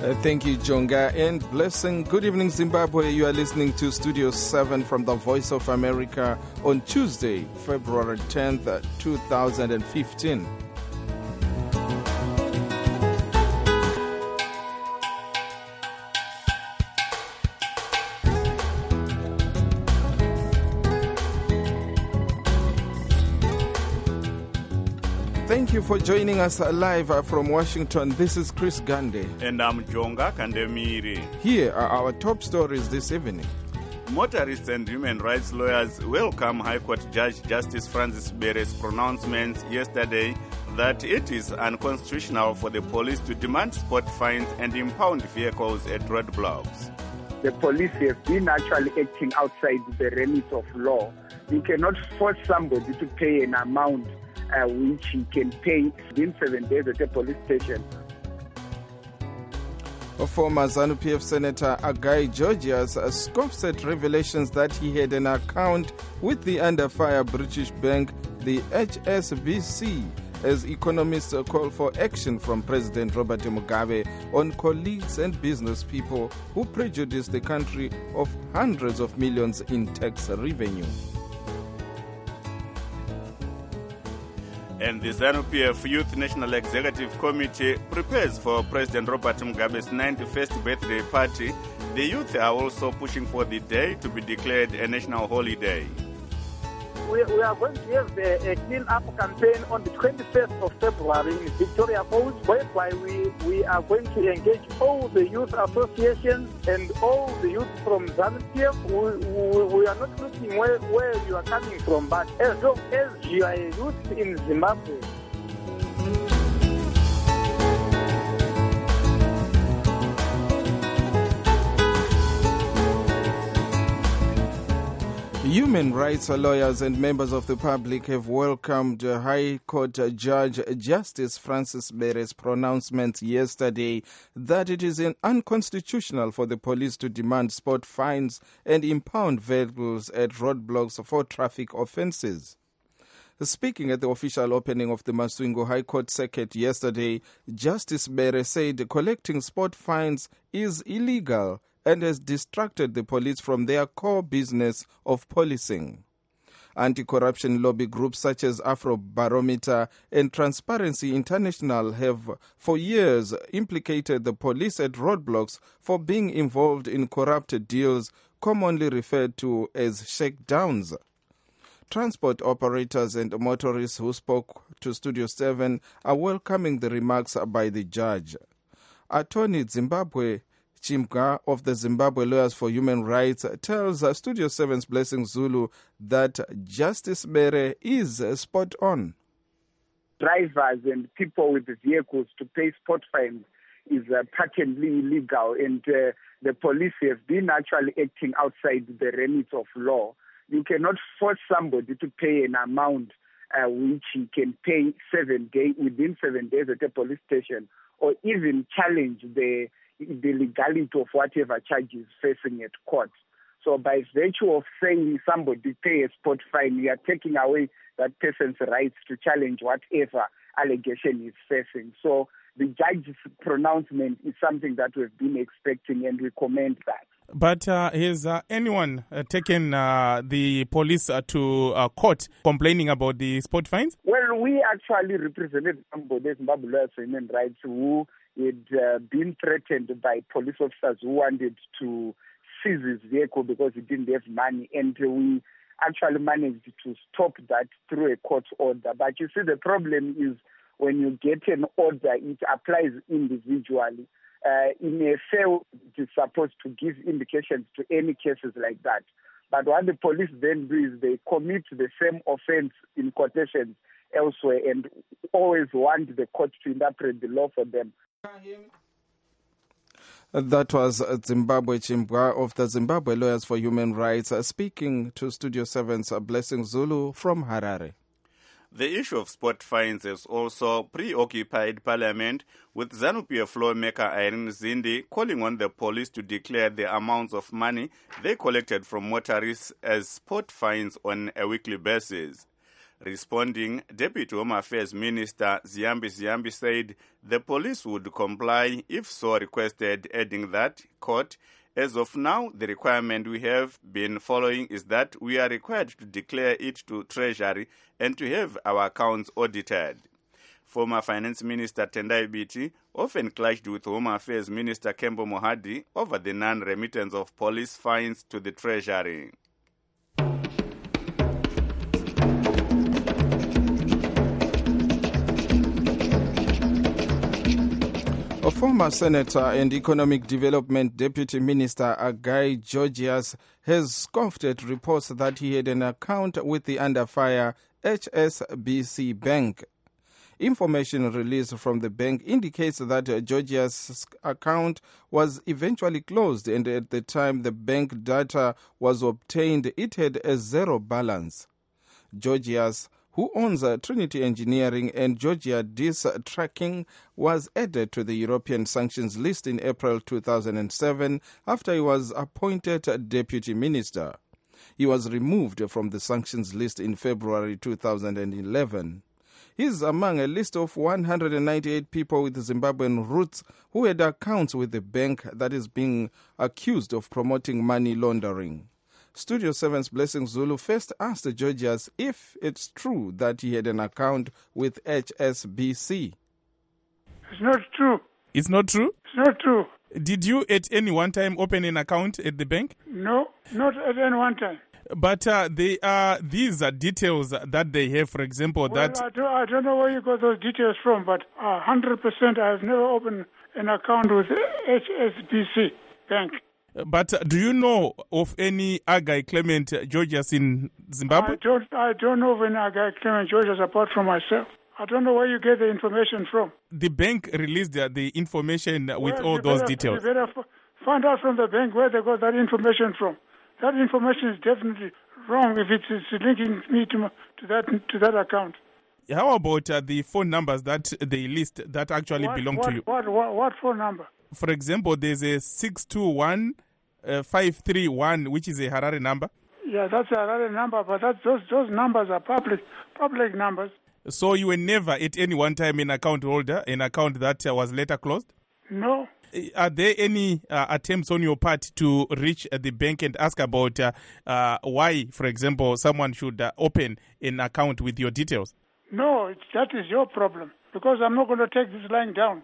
Thank you, Jonga, and blessing. Good evening, Zimbabwe. You are listening to Studio 7 from the Voice of America on Tuesday, February 10th, 2015. Thank you for joining us live from Washington. This is Chris Gande. And I'm Jonga Kandemiri. Here are our top stories this evening. Motorists and human rights lawyers welcome High Court Judge Justice Francis Bere's pronouncement yesterday that it is unconstitutional for the police to demand spot fines and impound vehicles at roadblocks. The police have been actually acting outside the remit of law. You cannot force somebody to pay an amount which he can pay within 7 days at a police station. Former ZANU-PF Senator Agai Georgias scoffs at revelations that he had an account with the under-fire British bank, the HSBC, as economists call for action from President Robert Mugabe on colleagues and business people who prejudiced the country of hundreds of millions in tax revenue. And the ZANU-PF Youth National Executive Committee prepares for President Robert Mugabe's 91st birthday party. The youth are also pushing for the day to be declared a national holiday. We are going to have a clean-up campaign on the 21st of February in Victoria Falls, whereby we are going to engage all the youth associations and all the youth from ZANU-PF. We are not looking where you are coming from, but as long as you are a youth in Zimbabwe. Human rights lawyers and members of the public have welcomed High Court Judge Justice Francis Bere's pronouncement yesterday that it is unconstitutional for the police to demand spot fines and impound vehicles at roadblocks for traffic offences. Speaking at the official opening of the Masvingo High Court Circuit yesterday, Justice Bere said collecting spot fines is illegal and has distracted the police from their core business of policing. Anti-corruption lobby groups such as Afrobarometer and Transparency International have for years implicated the police at roadblocks for being involved in corrupt deals commonly referred to as shakedowns. Transport operators and motorists who spoke to Studio 7 are welcoming the remarks by the judge. Attorney Zimbabwe Chimga of the Zimbabwe Lawyers for Human Rights tells Studio 7's Blessing Zulu that Justice Bere is spot on. Drivers and people with the vehicles to pay spot fines is patently illegal, and the police have been actually acting outside the remit of law. You cannot force somebody to pay an amount which he can pay within 7 days at a police station, or even challenge the legality of whatever charges facing at court. So by virtue of saying somebody pay a spot fine, you are taking away that person's rights to challenge whatever allegation is facing. So the judge's pronouncement is something that we've been expecting, and we commend that. But has anyone taken the police to court complaining about the spot fines? Well, we actually represented somebody, Zimbabwe Lawyers for Human Rights, who had been threatened by police officers who wanted to seize his vehicle because he didn't have money, and we actually managed to stop that through a court order. But you see, the problem is when you get an order, it applies individually. In a cell, it is supposed to give indications to any cases like that. But what the police then do is they commit the same offense in quotations elsewhere and always want the court to interpret the law for them. That was Zimbabwe Chimbwa of the Zimbabwe Lawyers for Human Rights speaking to Studio 7's Blessing Zulu from Harare. The issue of spot fines has also preoccupied Parliament, with ZANU-PF lawmaker Irene Zindi calling on the police to declare the amounts of money they collected from motorists as spot fines on a weekly basis. Responding, Deputy Home Affairs Minister Ziyambi said the police would comply if so requested, adding that, quote, as of now, the requirement we have been following is that we are required to declare it to Treasury and to have our accounts audited. Former Finance Minister Tendai Biti often clashed with Home Affairs Minister Kembo Mohadi over the non-remittance of police fines to the Treasury. A former senator and economic development deputy minister Agai Georgias has scoffed at reports that he had an account with the under fire HSBC Bank. Information released from the bank indicates that Georgias' account was eventually closed, and at the time the bank data was obtained, it had a zero balance. Georgias, who owns Trinity Engineering and Georgia Dis Tracking, was added to the European sanctions list in April 2007 after he was appointed deputy minister. He was removed from the sanctions list in February 2011. He is among a list of 198 people with Zimbabwean roots who had accounts with the bank that is being accused of promoting money laundering. Studio 7's Blessing Zulu first asked Georgias if it's true that he had an account with HSBC. It's not true. It's not true? It's not true. Did you at any one time open an account at the bank? No, not at any one time. But these are details that they have, for example, that... I don't know where you got those details from, but 100% I have never opened an account with HSBC Bank. But do you know of any Agai Clement Georgias in Zimbabwe? I don't know of any Agai Clement Georgias apart from myself. I don't know where you get the information from. The bank released the information with all those details. You better find out from the bank where they got that information from. That information is definitely wrong if it's linking me to that account. How about the phone numbers that they list that actually belong to you? What phone number? For example, there's a 621-531, which is a Harare number. Yeah, that's a Harare number, but those numbers are public numbers. So you were never at any one time an account holder, an account that was later closed? No. Are there any attempts on your part to reach the bank and ask about why, for example, someone should open an account with your details? No, that is your problem, because I'm not going to take this lying down.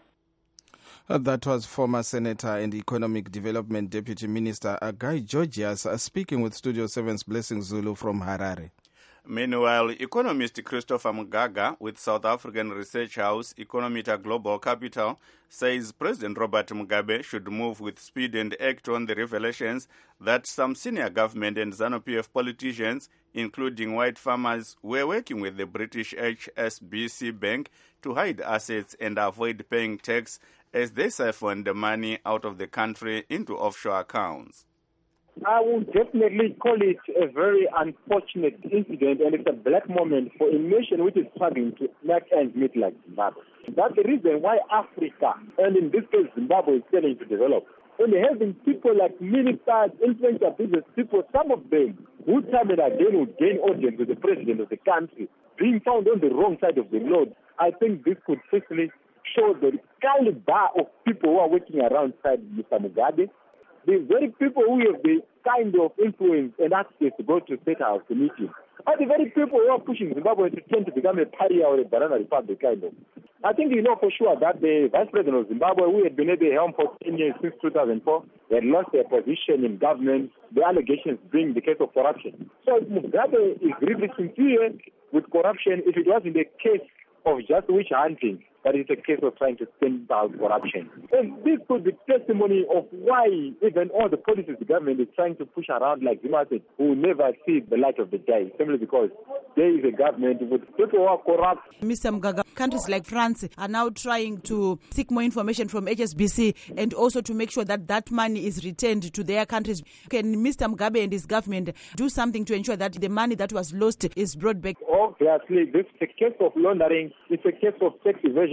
That was former Senator and Economic Development Deputy Minister Agai Georgias speaking with Studio 7's Blessing Zulu from Harare. Meanwhile, economist Christopher Mugaga with South African research house Economita Global Capital says President Robert Mugabe should move with speed and act on the revelations that some senior government and ZANU-PF politicians, including white farmers, were working with the British HSBC Bank to hide assets and avoid paying tax as they siphoned the money out of the country into offshore accounts. I would definitely call it a very unfortunate incident, and it's a black moment for a nation which is struggling to make ends meet like Zimbabwe. That's the reason why Africa, and in this case Zimbabwe, is failing to develop. And having people like ministers, influential business people, some of them who time and again would gain audience with the president of the country, being found on the wrong side of the road, I think this could firstly show the caliber of people who are working alongside Mr. Mugabe. The very people who have the kind of influence and access to go to State House to meet him are the very people who are pushing Zimbabwe to tend to become a pariah or a banana republic kind of. I think you know for sure that the Vice President of Zimbabwe, who had been at the helm for 10 years since 2004, had lost their position in government, the allegations being the case of corruption. So if Mugabe is really sincere with corruption, if it wasn't a case of just witch hunting, but it's a case of trying to stamp out corruption. And this could be testimony of why even all the policies the government is trying to push around like Zimbabwe who never see the light of the day, simply because there is a government with people who are corrupt. Mr. Mugaga, countries like France are now trying to seek more information from HSBC and also to make sure that that money is returned to their countries. Can Mr. Mugabe and his government do something to ensure that the money that was lost is brought back? Obviously, this is a case of laundering. It's a case of tax evasion.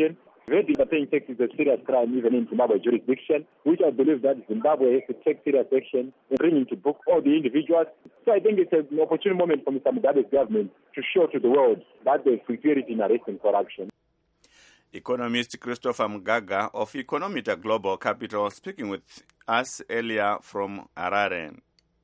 Already paying tax is a serious crime even in Zimbabwe jurisdiction, which I believe that Zimbabwe has to take serious action in bringing to book all the individuals. So I think it's an opportune moment for Mr. Mugabe's government to show to the world that there's sincerity in arresting corruption. Economist Christopher Mgaga of Economita Global Capital speaking with us earlier from Harare.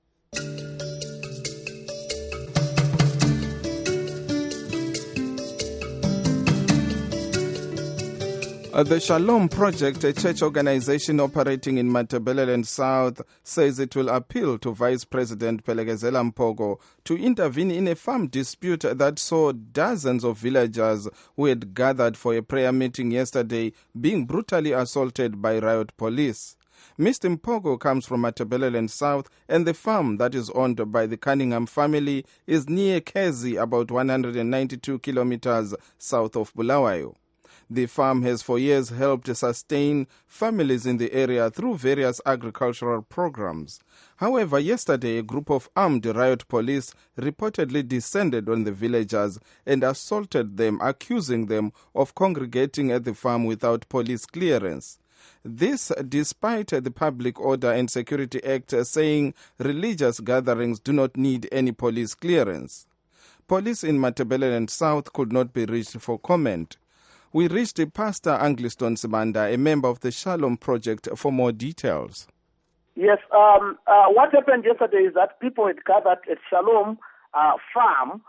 The Shalom Project, a church organization operating in Matabeleland South, says it will appeal to Vice President Pelekezela Mpogo to intervene in a farm dispute that saw dozens of villagers who had gathered for a prayer meeting yesterday being brutally assaulted by riot police. Mr. Mpogo comes from Matabeleland South, and the farm that is owned by the Cunningham family is near Kezi, about 192 kilometers south of Bulawayo. The farm has for years helped sustain families in the area through various agricultural programs. However, yesterday a group of armed riot police reportedly descended on the villagers and assaulted them, accusing them of congregating at the farm without police clearance. This despite the Public Order and Security Act saying religious gatherings do not need any police clearance. Police in Matabeleland South could not be reached for comment. We reached Pastor Angliston Sibanda, a member of the Shalom Project, for more details. Yes, what happened yesterday is that people had gathered at Shalom farm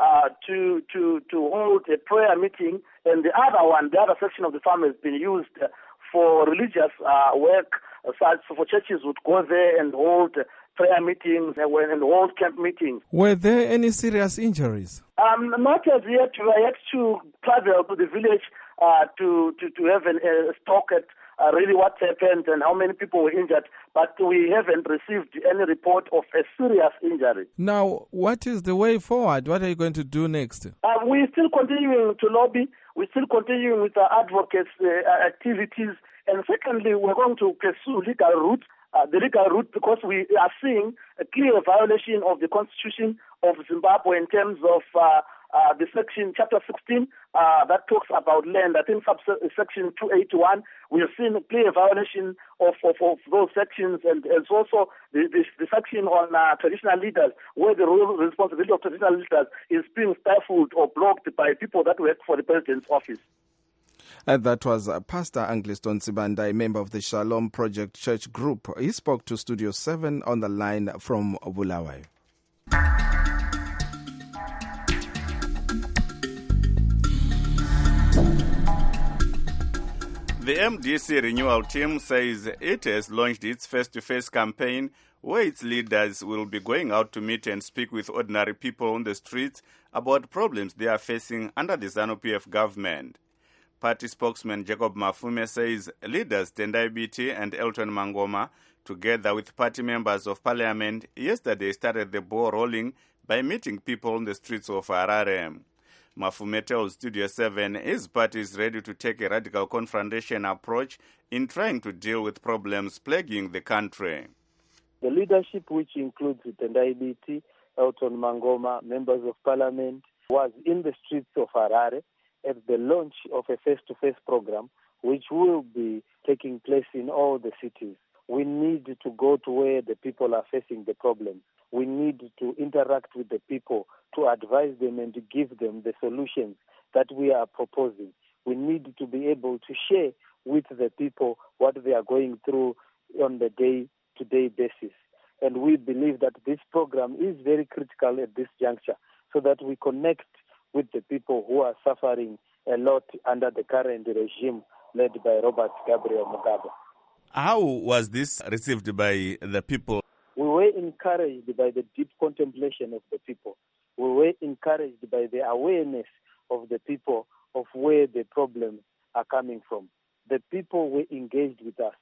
to hold a prayer meeting, and the other section of the farm has been used for religious work. So for churches would go there and hold prayer meetings and hold camp meetings. Were there any serious injuries? Not as yet. I had to travel to the village to have a talk at really what happened and how many people were injured, but we haven't received any report of a serious injury. Now, what is the way forward? What are you going to do next? We're still continuing to lobby. We're still continuing with our advocacy activities. And secondly, we're going to pursue legal route. The legal route, because we are seeing a clear violation of the Constitution of Zimbabwe in terms of the section, chapter 16, that talks about land. I think section 281, we have seen a clear violation of those sections, and it's also the section on traditional leaders, where the role responsibility of traditional leaders is being stifled or blocked by people that work for the president's office. That was Pastor Angliston Sibanda, a member of the Shalom Project Church Group. He spoke to Studio 7 on the line from Bulawayo. The MDC renewal team says it has launched its face-to-face campaign where its leaders will be going out to meet and speak with ordinary people on the streets about problems they are facing under the ZANU-PF government. Party spokesman Jacob Mafume says leaders Tendai Biti and Elton Mangoma, together with party members of parliament, yesterday started the ball rolling by meeting people on the streets of Harare. Mafume tells Studio 7 his party is ready to take a radical confrontation approach in trying to deal with problems plaguing the country. The leadership, which includes Tendai Biti, Elton Mangoma, members of parliament, was in the streets of Harare at the launch of a face-to-face program which will be taking place in all the cities. We need to go to where the people are facing the problems. We need to interact with the people to advise them and to give them the solutions that we are proposing. We need to be able to share with the people what they are going through on the day-to-day basis. And we believe that this program is very critical at this juncture so that we connect with the people who are suffering a lot under the current regime led by Robert Gabriel Mugabe. How was this received by the people? We were encouraged by the deep contemplation of the people. We were encouraged by the awareness of the people of where the problems are coming from. The people were engaged with us.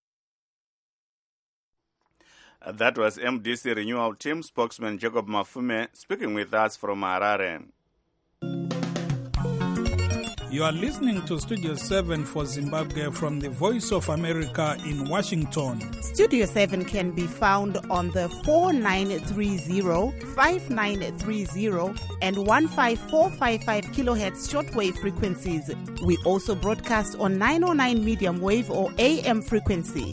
That was MDC Renewal Team spokesman Jacob Mafume speaking with us from Harare. You are listening to Studio 7 for Zimbabwe from the Voice of America in Washington. Studio 7 can be found on the 4930, 5930 and 15455 kilohertz shortwave frequencies. We also broadcast on 909 medium wave or AM frequency.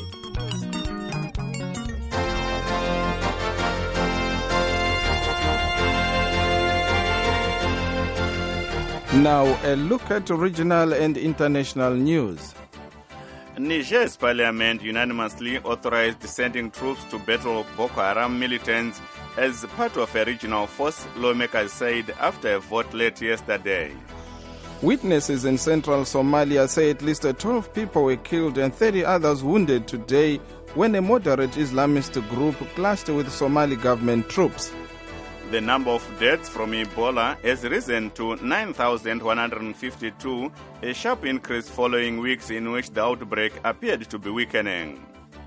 Now, a look at regional and international news. Niger's parliament unanimously authorized sending troops to battle Boko Haram militants as part of a regional force, lawmakers said after a vote late yesterday. Witnesses in central Somalia say at least 12 people were killed and 30 others wounded today when a moderate Islamist group clashed with Somali government troops. The number of deaths from Ebola has risen to 9,152, a sharp increase following weeks in which the outbreak appeared to be weakening.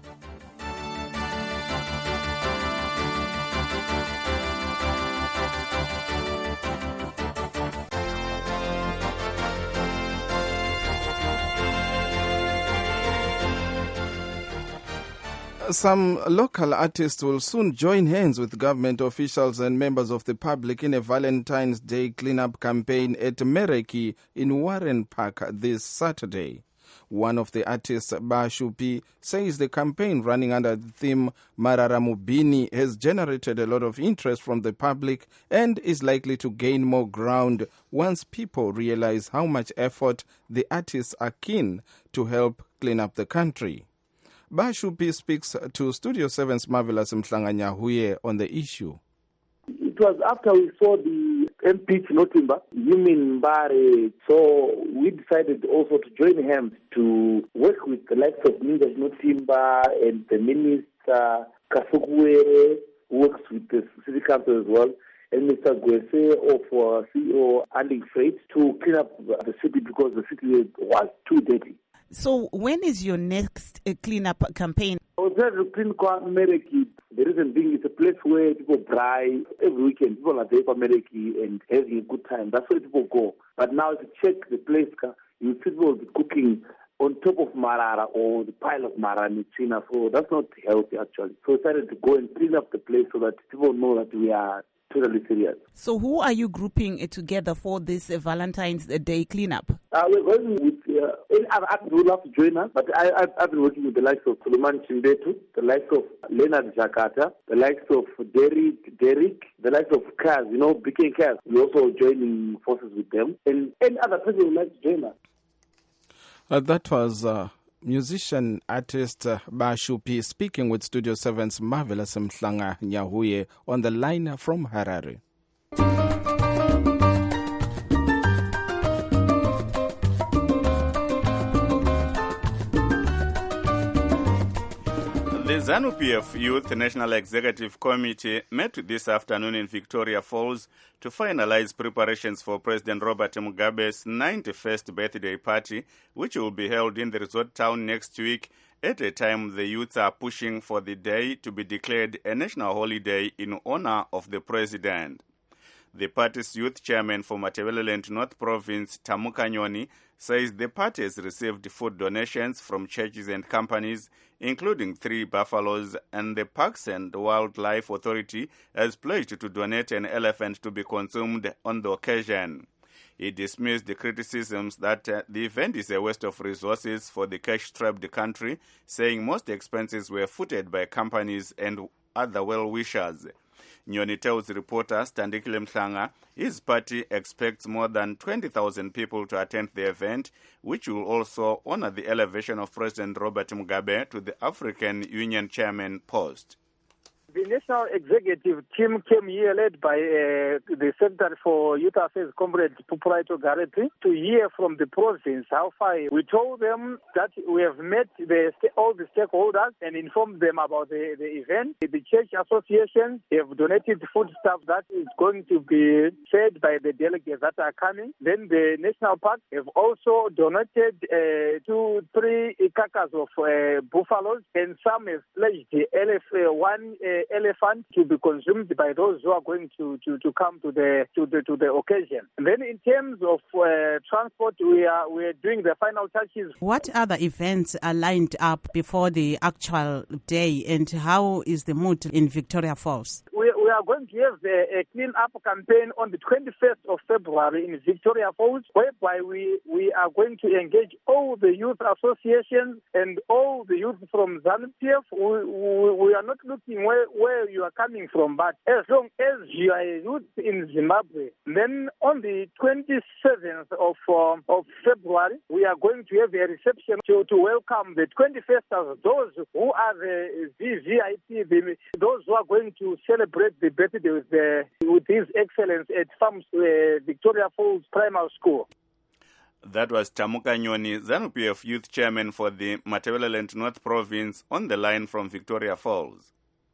Some local artists will soon join hands with government officials and members of the public in a Valentine's Day cleanup campaign at Mereki in Warren Park this Saturday. One of the artists, Bashupi, says the campaign running under the theme Marara Mubini has generated a lot of interest from the public and is likely to gain more ground once people realize how much effort the artists are keen to help clean up the country. Bashupi speaks to Studio 7's Marvelous Mhlanga-Nyahuye on the issue. It was after we saw the MP Notimba, Yumin Mbare, so we decided also to join hands to work with the likes of Minjas Notimba and the Minister Kasugwere, who works with the City Council as well, and Mr. Gwese of CEO Anding Freight to clean up the city because the city was too dirty. So when is your next cleanup campaign? I was there to clean Mereki. The reason being it's a place where people dry every weekend. People are there for Mereki and having a good time. That's where people go. But now if you check the place, you see people cooking on top of Marara or the pile of Marara in China. So that's not healthy actually. So we decided to go and clean up the place so that people know that we are totally serious. So who are you grouping together for this Valentine's Day cleanup? We're going with other artists who would love to join us, but I've been working with the likes of Suleiman Chimbetu, the likes of Leonard Jakarta, the likes of Derek, the likes of Kaz, BK Kaz. We're also joining forces with them, and other people who would like to join us. That was musician artist Bashupi speaking with Studio 7's Marvelous Mhlanga-Nyahuye on the line from Harare. The ZANU-PF Youth National Executive Committee met this afternoon in Victoria Falls to finalize preparations for President Robert Mugabe's 91st birthday party, which will be held in the resort town next week at a time the youths are pushing for the day to be declared a national holiday in honor of the president. The party's youth chairman for Matabeleland North Province, Tamuka Nyoni, says the party has received food donations from churches and companies, including 3 buffaloes, and the Parks and Wildlife Authority has pledged to donate an elephant to be consumed on the occasion. He dismissed the criticisms that the event is a waste of resources for the cash-strapped country, saying most expenses were footed by companies and other well-wishers. Nyoni tells reporter Standikile Mhlanga his party expects more than 20,000 people to attend the event, which will also honor the elevation of President Robert Mugabe to the African Union chairman post. The National Executive team came here led by the Secretary for Youth Affairs, Comrade Pupuraito Gareti, to hear from the province how far. We told them that we have met all the stakeholders and informed them about the event. The church associations have donated food stuff that is going to be fed by the delegates that are coming. Then the National Park have also donated 2-3 carcasses of buffaloes, and some have pledged one elephant to be consumed by those who are going to come to the occasion. And then in terms of transport, we are doing the final touches. What other events are lined up before the actual day, and how is the mood in Victoria Falls? We are going to have a clean-up campaign on the 21st of February in Victoria Falls, whereby we are going to engage all the youth associations and all the youth from ZANU-PF. We are not looking where you are coming from, but as long as you are a youth in Zimbabwe, then on the 27th of February, we are going to have a reception to welcome the 21st of those who are the VVIP, those who are going to celebrate the birthday with His Excellence at FAMS Victoria Falls Primary School. That was Tamuka Nyoni, ZANU-PF Youth Chairman for the Matabeleland North Province, on the line from Victoria Falls.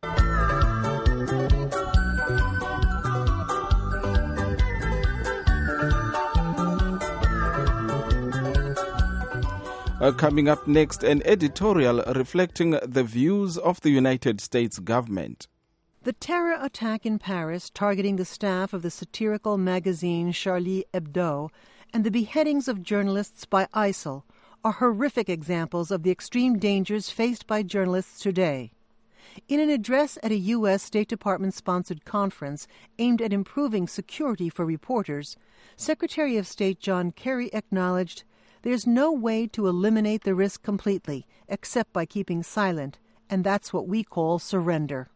Coming up next, an editorial reflecting the views of the United States government. The terror attack in Paris targeting the staff of the satirical magazine Charlie Hebdo and the beheadings of journalists by ISIL are horrific examples of the extreme dangers faced by journalists today. In an address at a U.S. State Department-sponsored conference aimed at improving security for reporters, Secretary of State John Kerry acknowledged there's no way to eliminate the risk completely except by keeping silent, and that's what we call surrender.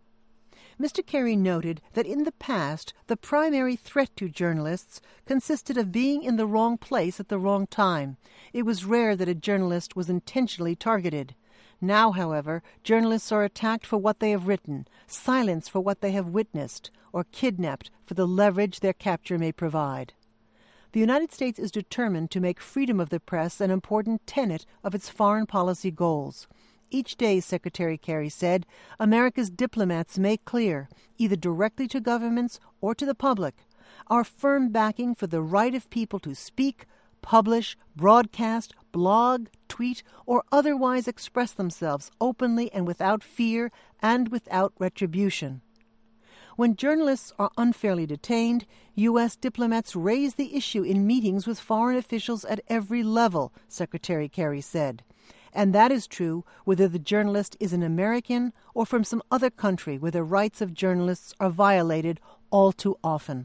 Mr. Kerry noted that in the past, the primary threat to journalists consisted of being in the wrong place at the wrong time. It was rare that a journalist was intentionally targeted. Now, however, journalists are attacked for what they have written, silenced for what they have witnessed, or kidnapped for the leverage their capture may provide. The United States is determined to make freedom of the press an important tenet of its foreign policy goals. Each day, Secretary Kerry said, America's diplomats make clear, either directly to governments or to the public, our firm backing for the right of people to speak, publish, broadcast, blog, tweet, or otherwise express themselves openly and without fear and without retribution. When journalists are unfairly detained, U.S. diplomats raise the issue in meetings with foreign officials at every level, Secretary Kerry said. And that is true whether the journalist is an American or from some other country where the rights of journalists are violated all too often.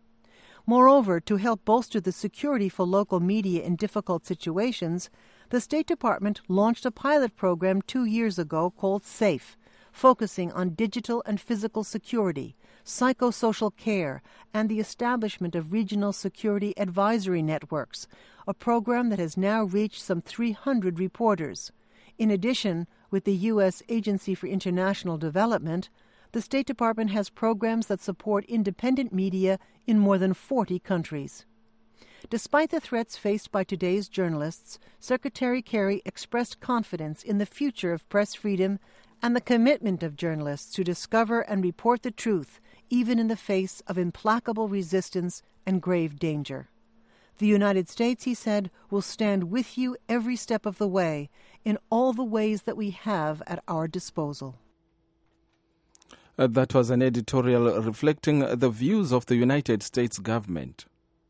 Moreover, to help bolster the security for local media in difficult situations, the State Department launched a pilot program 2 years ago called SAFE, focusing on digital and physical security, psychosocial care, and the establishment of regional security advisory networks, a program that has now reached some 300 reporters. In addition, with the U.S. Agency for International Development, the State Department has programs that support independent media in more than 40 countries. Despite the threats faced by today's journalists, Secretary Kerry expressed confidence in the future of press freedom and the commitment of journalists to discover and report the truth, even in the face of implacable resistance and grave danger. The United States, he said, will stand with you every step of the way, in all the ways that we have at our disposal. That was an editorial reflecting the views of the United States government.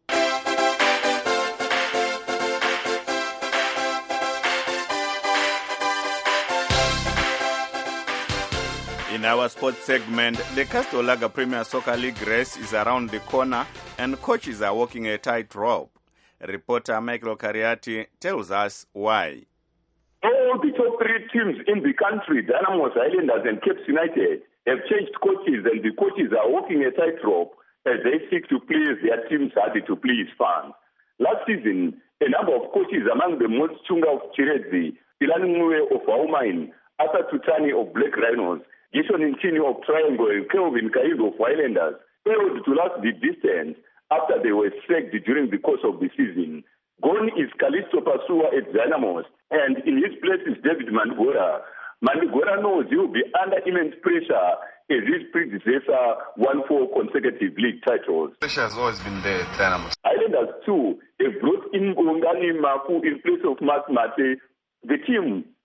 In our sports segment, the Castor Lager Premier Soccer League race is around the corner and coaches are walking a tightrope. Reporter Michael Cariati tells us why. All the top three teams in the country, Dynamos, Islanders and Cape United, have changed coaches, and the coaches are walking a tightrope as they seek to please their teams harder to please fans. Last season, a number of coaches, among them Motsi Chunga of Chiredzi, Ilani Mwe of Aumain, Arthur Tutani of Black Rhinos, Jason Intini of Triangle, and Kelvin Kaigo of Islanders, failed to last the distance after they were sacked during the course of the season. Gone is Callisto Pasua at Dynamos, and in his place is David Mandgora. Mandgora knows he will be under immense pressure as his predecessor won 4 consecutive league titles. Pressure has always been there at Dynamos. Islanders, too, have brought in Ongani Mafu in place of Mark Mate. The team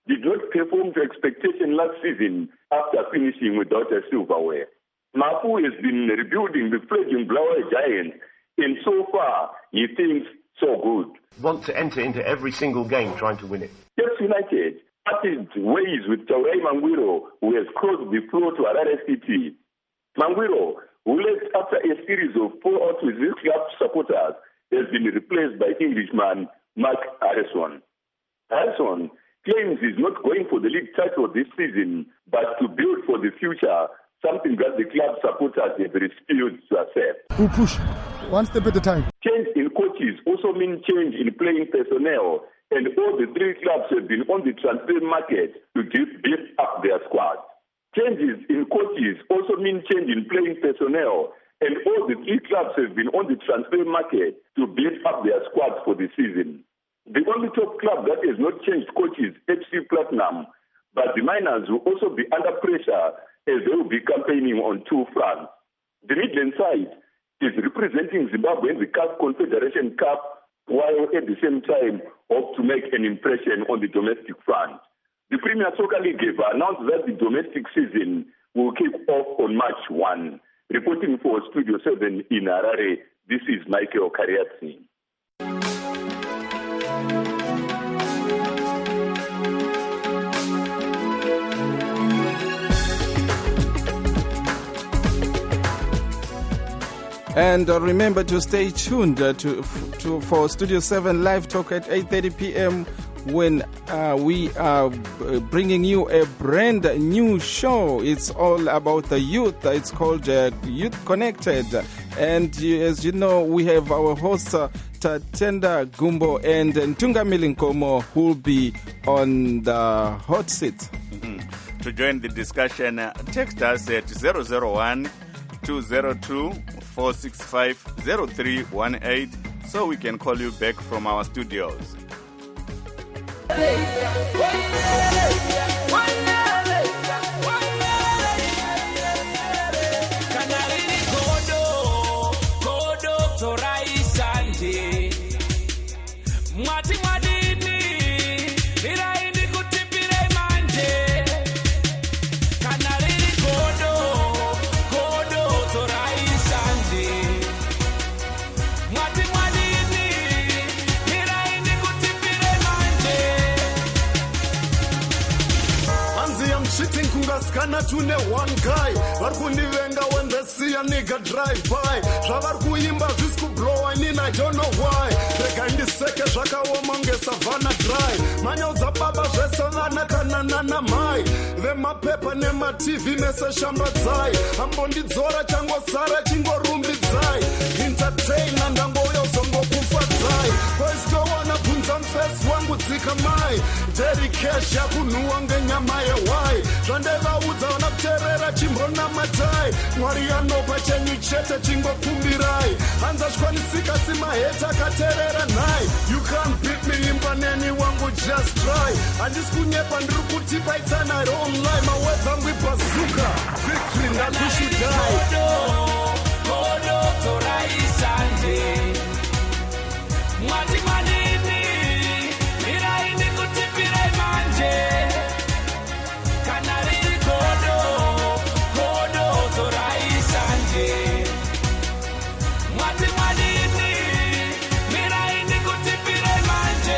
did not perform to expectation last season after finishing without a silverware. Mapu has been rebuilding the fledgling Blaue Giants, and so far he thinks so good. Want to enter into every single game trying to win it. Cape United parted ways with Taurai Mangwiro, who has crossed the floor to Harare City. Mangwiro, who left after a series of fallouts with his club supporters, has been replaced by Englishman Mark Harrison. Harrison claims he's not going for the league title this season, but to build for the future, something that the club supporters have refused to accept. We'll push one step at a time. Change in coaches also means change in playing personnel, and all the three clubs have been on the transfer market to beef up their squad. Changes in coaches also mean change in playing personnel, and all the three clubs have been on the transfer market to beef up their squads for the season. The only top club that has not changed coaches, FC Platinum, but the Miners will also be under pressure as they will be campaigning on two fronts. The Midland side is representing Zimbabwe in the CAF Confederation Cup, while at the same time hope to make an impression on the domestic front. The Premier Soccer League have announced that the domestic season will kick off on March 1. Reporting for Studio 7 in Harare, this is Michael Kariatsi. And remember to stay tuned for Studio 7 Live Talk at 8:30 p.m. when we are bringing you a brand new show. It's all about the youth. It's called Youth Connected. And as you know, we have our hosts, Tatenda Gumbo and Ntunga Milinkomo, who will be on the hot seat. Mm-hmm. To join the discussion, text us at 001 202 465 0318 so we can call you back from our studios. Kana tune one guy varkundivenga when they see a nigga drive by zvavari kuimba zvisi kublowa inini I don't know why rega indiseke zvakaoma nge savana dry manyaudza baba zvese vana kana nana mai vemapepa nematv mese shambadzai ambondidzora changosara chingorumbidzai entertaina ndangouya uzongokufadzai poisikowana bvunza mufesi wangu dzika mai Jerry Cash yakunhuwa ngenyama yewai zvandevaudza vana kuteerera chimbonamatai mwari anopa chenyu chete chingokumbirai hanza zvikwanisika simaheta akateerera nhai you can't beat me imba neni wangu just try handisi kunyepa ndiri kutipa it's an I don't lie mawords angu ibazuka victory ndakushudai kodo toraisanje mwati manini miraini kutipirai manje kana riri kodo toraisanje mwati manini miraini kutipirai manje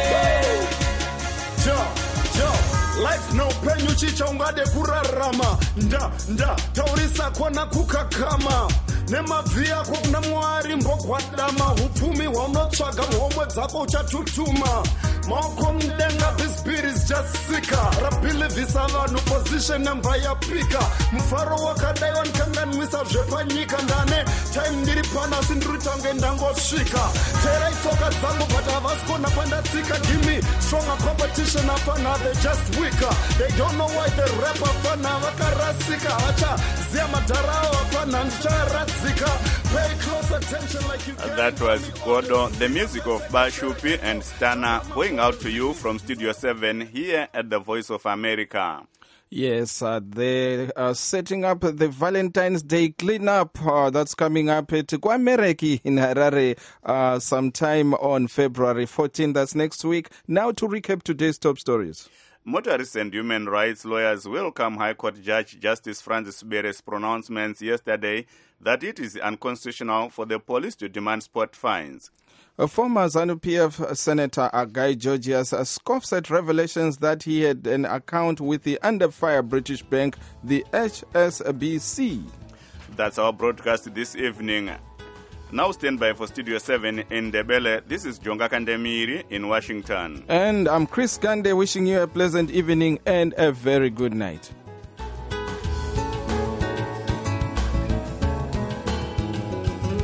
life no penyu chichaungade kurarama nda taurisa kona kukakama nemabvi ako kuna mwari mbogwadama upfumi hwaunotsvaga muhomwe dzako uchatutuma maoko mudenga this beat is just sika rabhilivhisa vanhu position nemva yapika mufaro wakadai wanikanganwisa zvepanyika ndane time ndiri panasi ndiri tange ndangosvika teerai tsoka dzangu but havasi kona pandatsika gimi stronger competition afana they just weaker they don't know why the rap afana vakarasika havachaziya madhara avo afana ndicharadzika. Pay close attention like you can. That was Godo, the music of Bashupi and Stana, going out to you from Studio 7 here at the Voice of America. Yes, they are setting up the Valentine's Day cleanup that's coming up at Kwamereki in Harare sometime on February 14th. That's next week. Now to recap today's top stories. Motorists and human rights lawyers welcome High Court Judge Justice Francis Beres' pronouncements yesterday that it is unconstitutional for the police to demand sport fines. A former ZANU-PF Senator Agai Georgias scoffs at revelations that he had an account with the under-fire British bank, the HSBC. That's our broadcast this evening. Now stand by for Studio 7 in Ndebele. This is Jonga Kandemiri in Washington. And I'm Chris Kande wishing you a pleasant evening and a very good night.